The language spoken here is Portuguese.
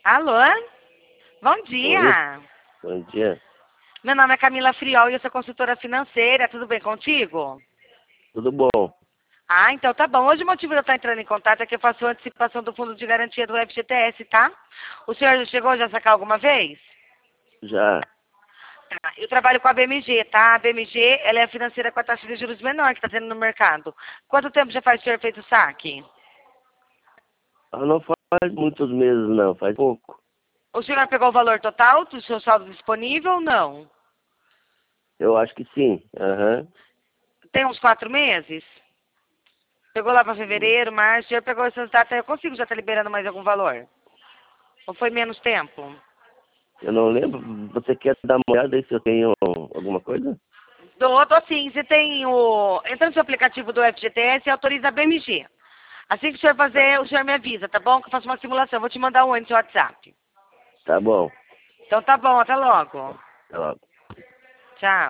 Alô? Bom Oi, dia. bom dia. Meu nome é Camila Friol e eu sou consultora financeira. Tudo bem contigo? Tudo bom? Ah, então tá bom. Hoje o motivo de eu estar entrando em contato é que eu faço antecipação do fundo de garantia do FGTS, tá? O senhor já chegou a sacar alguma vez? Já. Tá. Eu trabalho com a BMG, tá? A BMG, ela é a financeira com a taxa de juros menor que está tendo no mercado. Quanto tempo já faz o senhor feito o saque? Não faz muitos meses, não. Faz pouco. O senhor pegou o valor total do seu saldo disponível ou não? Eu acho que sim. Aham. Tem uns 4 meses? Pegou lá para fevereiro, março, o senhor pegou essas datas, eu consigo já estar liberando mais algum valor? Ou foi menos tempo? Eu não lembro. Você quer dar uma olhada aí se eu tenho alguma coisa? Dou sim. Você tem o... Entra no seu aplicativo do FGTS e autoriza a BMG. Assim que o senhor Tá, fazer, o senhor me avisa, tá bom? Que eu faço uma simulação. Vou te mandar um oi no seu WhatsApp. tá bom. Então tá bom, até logo. Até logo. Tchau.